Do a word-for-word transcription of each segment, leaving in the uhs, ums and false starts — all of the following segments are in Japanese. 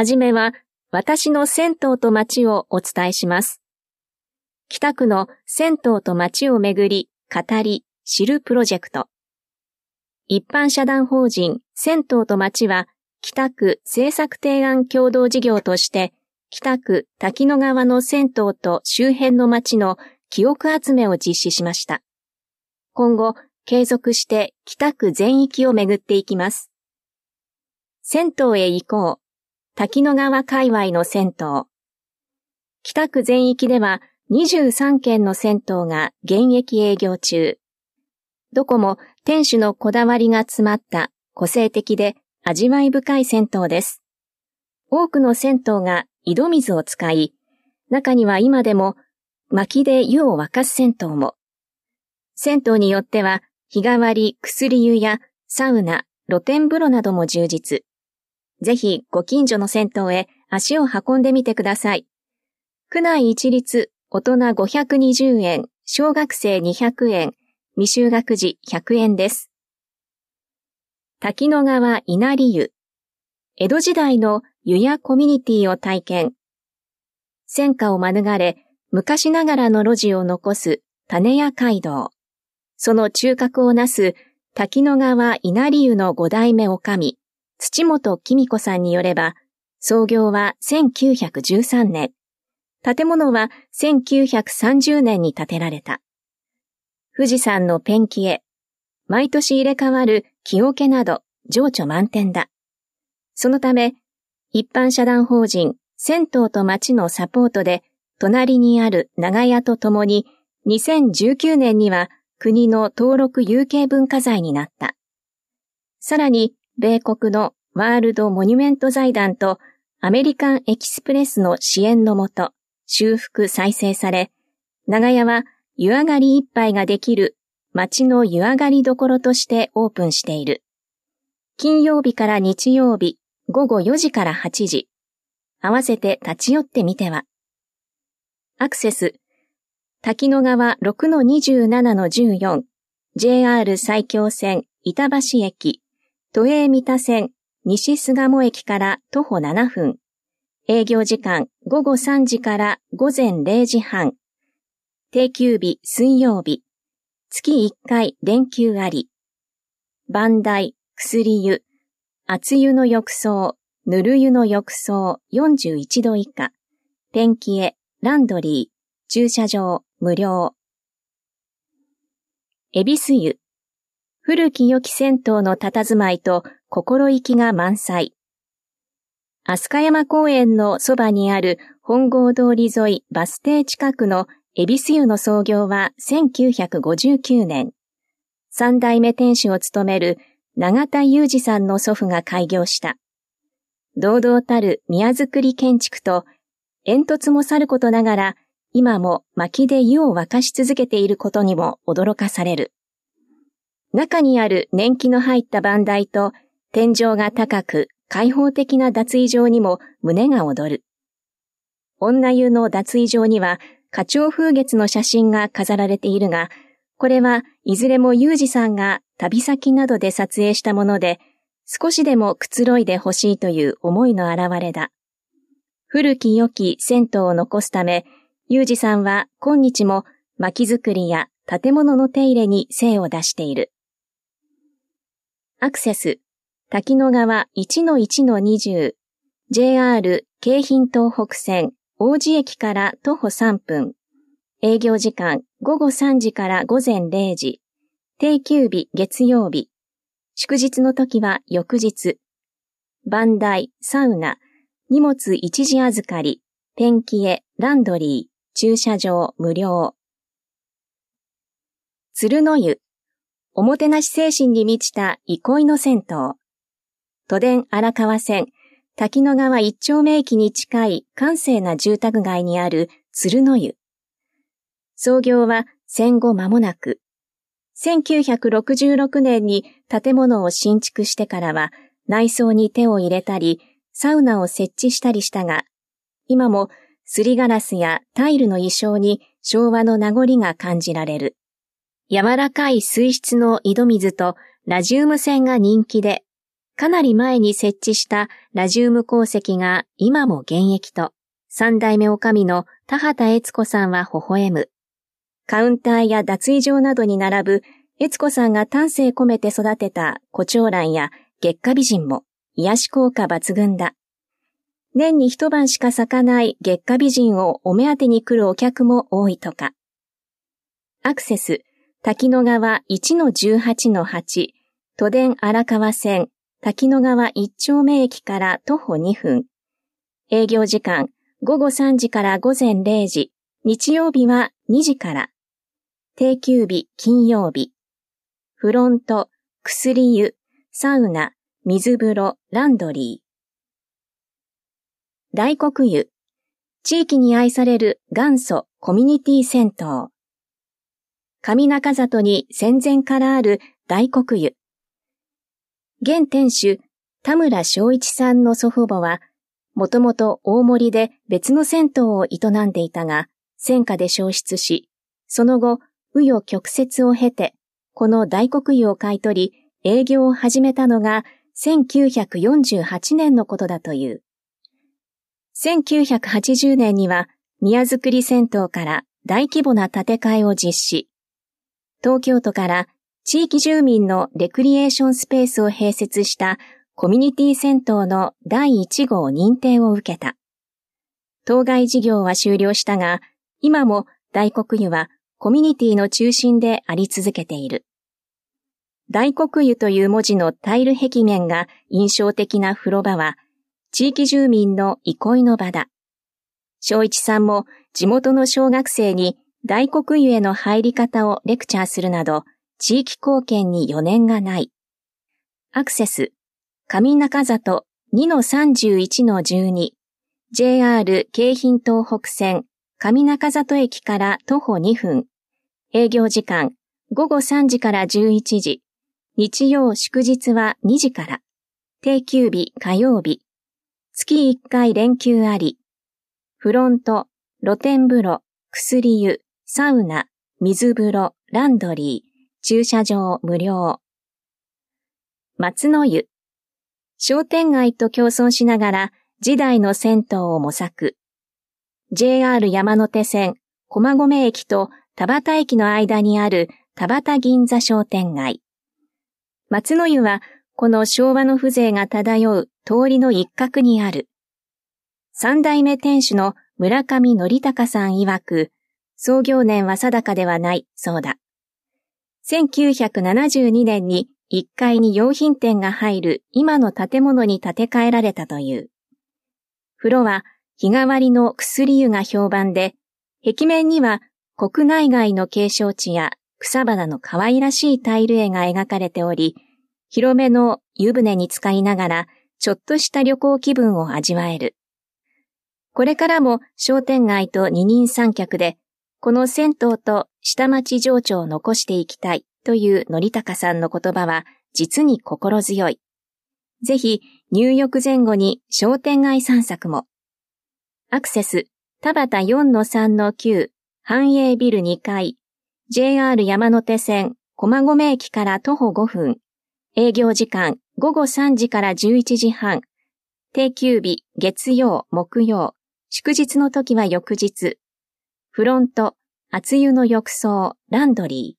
はじめは私の銭湯と街をお伝えします。北区の銭湯と街をめぐり、語り、知るプロジェクト。一般社団法人銭湯と街は北区政策提案共同事業として北区滝野川の銭湯と周辺の街の記憶集めを実施しました。今後、継続して北区全域を巡っていきます。銭湯へ行こう。滝野川界隈の銭湯。北区全域ではにじゅうさんけんの銭湯が現役営業中。どこも店主のこだわりが詰まった個性的で味わい深い銭湯です。多くの銭湯が井戸水を使い、中には今でも薪で湯を沸かす銭湯も。銭湯によっては日替わり薬湯やサウナ、露天風呂なども充実。ぜひご近所の銭湯へ足を運んでみてください。区内一律大人ごひゃくにじゅうえん、小学生にひゃくえん、未就学児ひゃくえんです。滝野川稲荷湯。江戸時代の湯屋コミュニティを体験。戦火を免れ、昔ながらの路地を残す種屋街道。その中核をなす滝野川稲荷湯の五代目女将、土本紀美子さんによれば、創業はせんきゅうひゃくじゅうさんねん。建物はせんきゅうひゃくさんじゅうねんに建てられた。富士山のペンキ絵、毎年入れ替わる木桶など情緒満点だ。そのため、一般社団法人銭湯と街のサポートで、隣にある長屋とともににせんじゅうきゅうねんには国の登録有形文化財になった。さらに、米国のワールドモニュメント財団とアメリカンエキスプレスの支援のもと、修復再生され、長屋は湯上がり一杯ができる街の湯上がりどころとしてオープンしている。金曜日から日曜日、ごごよじからはちじ。合わせて立ち寄ってみては。アクセス、滝野川 ろくのにじゅうななのじゅうよん、ジェイアール 埼京線板橋駅、都営三田線西巣鴨駅から徒歩ななふん。営業時間ごごさんじからごぜんれいじはん。定休日水曜日。月いっかい連休あり。番台、薬湯、熱湯の浴槽、ぬる湯の浴槽よんじゅういちど以下。ペンキ絵、ランドリー、駐車場無料。恵比寿湯。古き良き銭湯の佇まいと心意気が満載。飛鳥山公園のそばにある本郷通り沿いバス停近くの恵比寿湯の創業はせんきゅうひゃくごじゅうきゅうねん。三代目店主を務める永田裕二さんの祖父が開業した。堂々たる宮造り建築と煙突もさることながら今も薪で湯を沸かし続けていることにも驚かされる。中にある年季の入った番台と天井が高く開放的な脱衣場にも胸が躍る。女湯の脱衣場には花鳥風月の写真が飾られているが、これはいずれも裕二さんが旅先などで撮影したもので、少しでもくつろいでほしいという思いの表れだ。古き良き銭湯を残すため、裕二さんは今日も薪作りや建物の手入れに精を出している。アクセス、滝野川 いちのいちのにじゅう、ジェイアール 京浜東北線王子駅から徒歩さんぷん、営業時間ごごさんじからごぜんれいじ、定休日月曜日、祝日の時は翌日、番台、サウナ、荷物一時預かり、ペンキ絵、ランドリー、駐車場無料。鶴の湯、おもてなし精神に満ちた憩いの銭湯。都電荒川線、滝野川一丁目駅に近い閑静な住宅街にある鶴の湯。創業は戦後間もなく、せんきゅうひゃくろくじゅうろくねんに建物を新築してからは内装に手を入れたり、サウナを設置したりしたが、今もすりガラスやタイルの意匠に昭和の名残が感じられる。柔らかい水質の井戸水とラジウム泉が人気で、 かなり前に設置したラジウム鉱石が今も現役と、三代目女将の田畑悦子さんは微笑む。カウンターや脱衣場などに並ぶ悦子さんが丹精込めて育てた胡蝶蘭や月下美人も癒し効果抜群だ。年に一晩しか咲かない月下美人をお目当てに来るお客も多いとか。アクセス、滝野川 いちのじゅうはちのはち、都電荒川線、滝野川一丁目駅から徒歩にふん。営業時間、ごごさんじからごぜんれいじ、日曜日はにじから。定休日、金曜日。フロント、薬湯、サウナ、水風呂、ランドリー。大黒湯。地域に愛される元祖コミュニティ銭湯。上中里に戦前からある大黒湯。現店主、田村正一さんの祖父母は、もともと大森で別の銭湯を営んでいたが、戦火で焼失し、その後、紆余曲折を経て、この大黒湯を買い取り、営業を始めたのがせんきゅうひゃくよんじゅうはちねんのことだという。せんきゅうひゃくはちじゅうねんには、宮造り銭湯から大規模な建て替えを実施。東京都から地域住民のレクリエーションスペースを併設したコミュニティ銭湯のだいいち号認定を受けた。当該事業は終了したが、今も大黒湯はコミュニティの中心であり続けている。大黒湯という文字のタイル壁面が印象的な風呂場は、地域住民の憩いの場だ。正一さんも地元の小学生に大黒湯への入り方をレクチャーするなど、地域貢献に余念がない。アクセス、上中里 にのさんじゅういちのじゅうに、ジェイアール 京浜東北線、上中里駅から徒歩にふん。営業時間、ごごさんじからじゅういちじ。日曜祝日はにじから。定休日火曜日。月いっかい連休あり。フロント、露天風呂、薬湯、サウナ、水風呂、ランドリー、駐車場無料。松の湯。商店街と共存しながら時代の銭湯を模索。ジェイアール 山手線、駒込駅と田端駅の間にある田端銀座商店街。松の湯はこの昭和の風情が漂う通りの一角にある。三代目店主の村上則隆さん曰く、創業年は定かではないそうだ。せんきゅうひゃくななじゅうにねんにいっかいに洋品店が入る今の建物に建て替えられたという。風呂は日替わりの薬湯が評判で、壁面には国内外の景勝地や草花の可愛らしいタイル絵が描かれており、広めの湯船に浸かりながらちょっとした旅行気分を味わえる。これからも商店街と二人三脚で、この銭湯と下町情緒を残していきたいという則隆さんの言葉は実に心強い。ぜひ入浴前後に商店街散策も。アクセス、田端 よんのさんのきゅう、繁栄ビルにかい、ジェイアール 山手線、駒込駅から徒歩ごふん。営業時間ごごさんじからじゅういちじはん。定休日、月曜、木曜。祝日の時は翌日。フロント、厚湯の浴槽、ランドリー。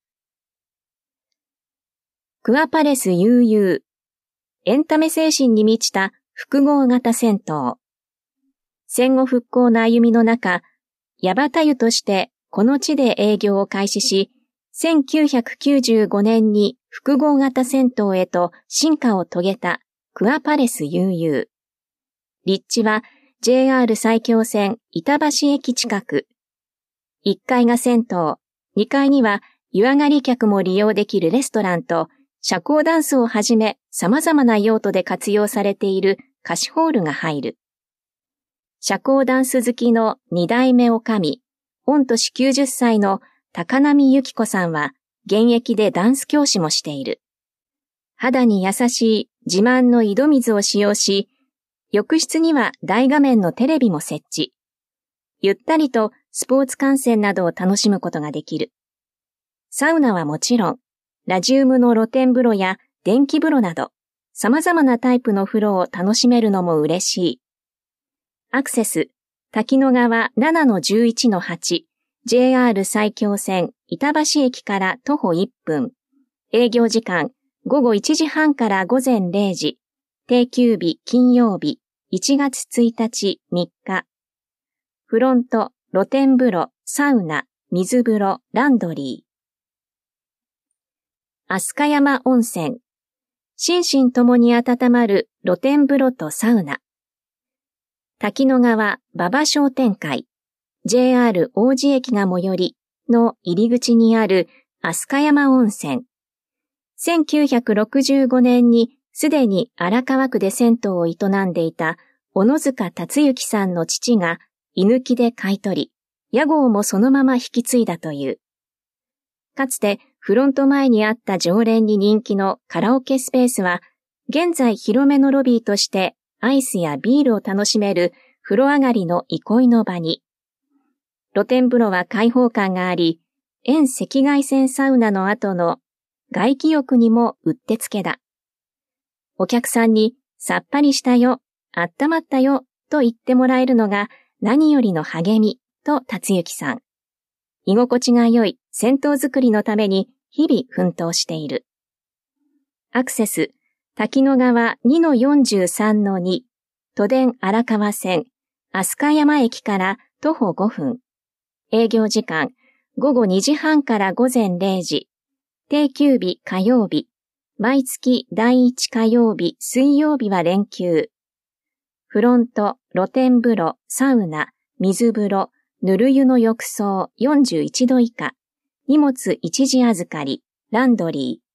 クアパレス悠々。エンタメ精神に満ちた複合型銭湯。戦後復興の歩みの中、矢端湯としてこの地で営業を開始し、せんきゅうひゃくきゅうじゅうごねんに複合型銭湯へと進化を遂げたクアパレス悠々。立地は ジェイアール 埼京線板橋駅近く。いっかいが銭湯、にかいには湯上がり客も利用できるレストランと社交ダンスをはじめ様々な用途で活用されている貸しホールが入る。社交ダンス好きのに代目女将、御年きゅうじゅっさいの高波由紀子さんは現役でダンス教師もしている。肌に優しい自慢の井戸水を使用し、浴室には大画面のテレビも設置。ゆったりとスポーツ観戦などを楽しむことができる。サウナはもちろん、ラジウムの露天風呂や電気風呂など、 様々なタイプの風呂を楽しめるのも嬉しい。アクセス、滝野川 ななのじゅういちのはち、ジェイアール 埼京線板橋駅から徒歩いっぷん。営業時間、ごごいちじはんからごぜんれいじ。定休日金曜日、いちがつついたちみっか。フロント、露天風呂、サウナ、水風呂、ランドリー。飛鳥山温泉。心身ともに温まる露天風呂とサウナ。滝野川馬場商店会、ジェイアール 王子駅が最寄りの入り口にある飛鳥山温泉。せんきゅうひゃくろくじゅうごねんにすでに荒川区で銭湯を営んでいた小野塚達之さんの父が居抜きで買い取り、屋号もそのまま引き継いだという。かつてフロント前にあった常連に人気のカラオケスペースは、現在広めのロビーとしてアイスやビールを楽しめる風呂上がりの憩いの場に。露天風呂は開放感があり、遠赤外線サウナの後の外気浴にもうってつけだ。お客さんにさっぱりしたよ、あったまったよと言ってもらえるのが何よりの励みと達之さん。居心地が良い銭湯作りのために日々奮闘している。アクセス、滝野川 にのよんじゅうさんのに、都電荒川線、飛鳥山駅から徒歩ごふん。営業時間、ごごにじはんからごぜんれいじ。定休日火曜日。毎月だいいち火曜日、水曜日は連休。フロント、露天風呂、サウナ、水風呂、ぬる湯の浴槽よんじゅういちど以下。荷物一時預かり、ランドリー。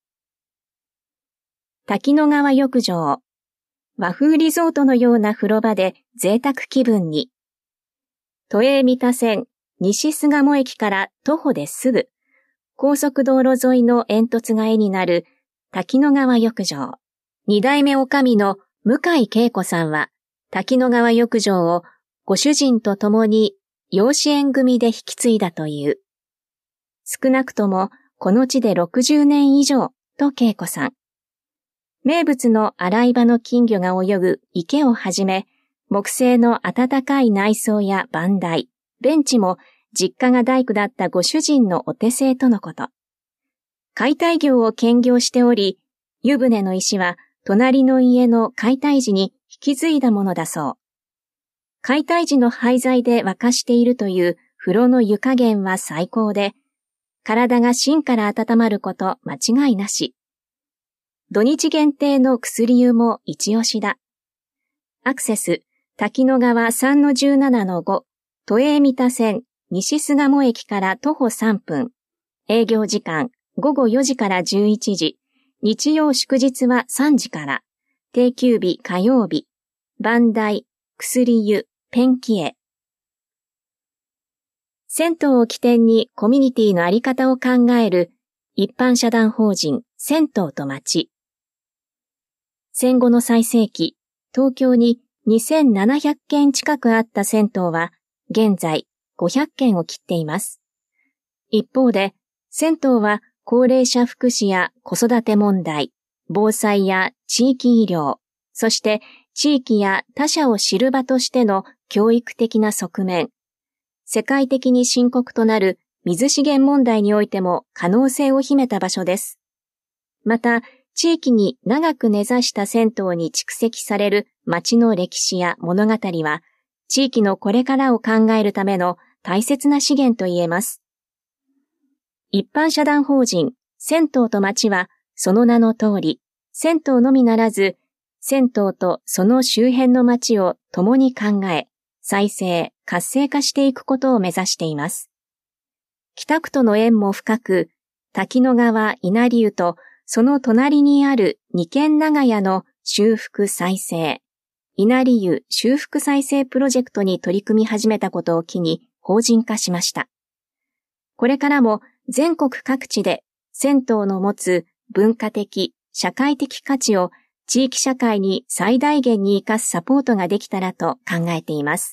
滝野川浴場。和風リゾートのような風呂場で贅沢気分に。都営三田線、西巣鴨駅から徒歩ですぐ。高速道路沿いの煙突が絵になる滝野川浴場。二代目女将の向井恵子さんは、滝野川浴場をご主人と共に養子縁組で引き継いだという。少なくともこの地でろくじゅうねん以上と恵子さん。名物の洗い場の金魚が泳ぐ池をはじめ、木製の暖かい内装や番台、ベンチも実家が大工だったご主人のお手製とのこと。解体業を兼業しており、湯船の石は隣の家の解体時に引き継いだものだそう。解体時の廃材で沸かしているという風呂の湯加減は最高で、体が芯から温まること間違いなし。土日限定の薬湯も一押しだ。アクセス、滝野川 さんのじゅうななのご、都営三田線、西巣鴨駅から徒歩さんぷん。営業時間、ごごよじからじゅういちじ。日曜祝日はさんじから。定休日火曜日。番台、薬湯、ペンキ絵。銭湯を起点にコミュニティのあり方を考える一般社団法人銭湯と街。戦後の最盛期、東京ににせんななひゃっけん近くあった銭湯は現在ごひゃっけんを切っています。一方で、銭湯は高齢者福祉や子育て問題、防災や地域医療、そして地域や他者を知る場としての教育的な側面、世界的に深刻となる水資源問題においても可能性を秘めた場所です。また、地域に長く根ざした銭湯に蓄積される町の歴史や物語は、地域のこれからを考えるための大切な資源と言えます。一般社団法人銭湯と町は、その名の通り、銭湯のみならず、銭湯とその周辺の町を共に考え、再生、活性化していくことを目指しています。北区との縁も深く、滝野川稲荷湯とその隣にある二軒長屋の修復再生、稲荷湯修復再生プロジェクトに取り組み始めたことを機に法人化しました。これからも全国各地で銭湯の持つ文化的、社会的価値を地域社会に最大限に生かすサポートができたらと考えています。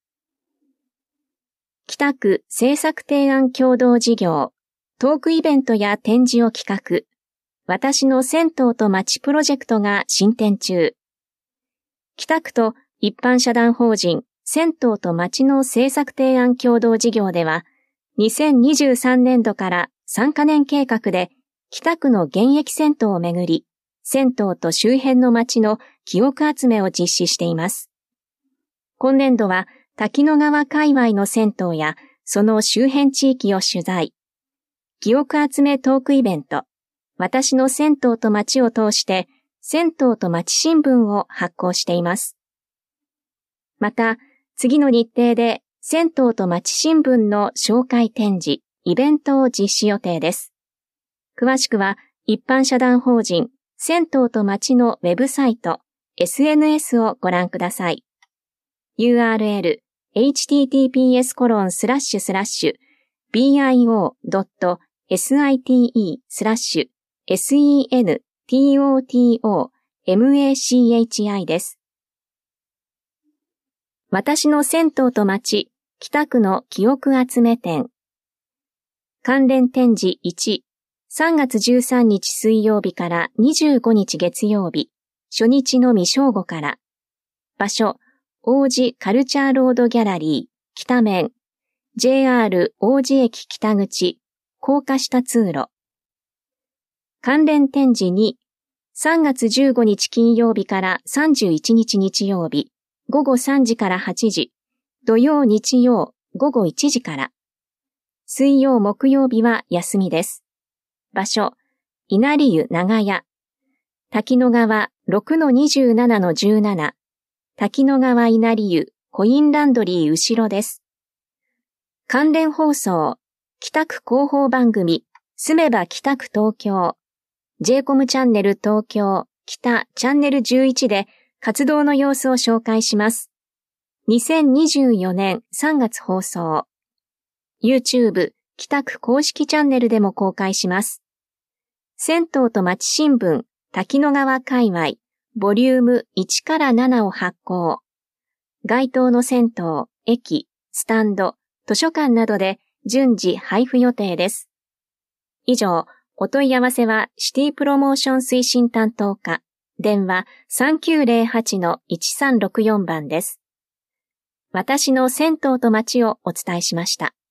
北区政策提案共同事業、トークイベントや展示を企画、 私の銭湯と街プロジェクトが進展中。北区と一般社団法人銭湯と街の政策提案共同事業では、にせんにじゅうさんねんどからさんかねん計画で北区の現役銭湯をめぐり、銭湯と周辺の街の記憶集めを実施しています。今年度は滝野川界隈の銭湯やその周辺地域を取材。記憶集めトークイベント、私の銭湯と街を通して銭湯と街新聞を発行しています。また、次の日程で銭湯と街新聞の紹介展示、イベントを実施予定です。詳しくは一般社団法人銭湯と街のウェブサイト、エスエヌエス をご覧ください。ユーアールエル、エイチティーティーピーエスコロンスラッシュスラッシュビーアイオードットエスアイティーイースラッシュエスイーエヌティーオーティーオーエムエーシーエイチアイ です。私の銭湯と街、北区の記憶集め展。関連展示いち、さんがつじゅうさんにち水曜日からにじゅうごにち月曜日、初日のみ正午から。場所、王子カルチャーロードギャラリー、北面、ジェイアール 王子駅北口、高架下通路。関連展示に、さんがつじゅうごにち金曜日からさんじゅういちにち日曜日、ごごさんじからはちじ、土曜日曜ごごいちじから。水曜木曜日は休みです。場所、稲荷湯長屋。滝野川 ろくのにじゅうななのじゅうなな。滝野川稲荷湯コインランドリー後ろです。関連放送、北区広報番組、住めば北区東京。ジェイコム チャンネル東京、北チャンネルじゅういちで活動の様子を紹介します。にせんにじゅうよねんさんがつ放送。YouTube 北区公式チャンネルでも公開します。銭湯と街新聞滝野川界隈ボリュームいちからななを発行。該当の銭湯、駅、スタンド、図書館などで順次配布予定です。以上、お問い合わせはシティプロモーション推進担当課、電話 さんきゅうゼロはちのいちさんろくよん 番です。私の銭湯と街をお伝えしました。